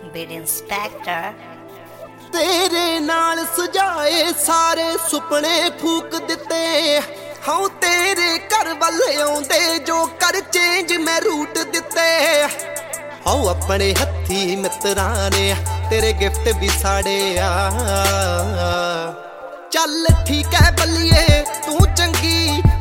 Bid inspector. ਤੇਰੇ ਨਾਲ ਸਜਾਏ ਸਾਰੇ ਸੁਪਨੇ ਫੂਕ ਦਿੱਤੇ, ਹਾਂ ਤੇਰੇ ਘਰ ਵੱਲ ਆਉਂਦੇ ਜੋ ਕਰ ਚੇਂਜ ਮੈਂ ਰੂਟ ਦਿੱਤੇ। ਹਾਂ ਆਪਣੇ ਹੱਥੀ ਮਿੱਤਰਾਂ ਨੇ ਤੇਰੇ ਗਿਫਟ ਵੀ ਸਾੜੇ ਆ। ਚੱਲ ਠੀਕ ਹੈ ਬੱਲੀਏ ਤੂੰ ਚੰਗੀ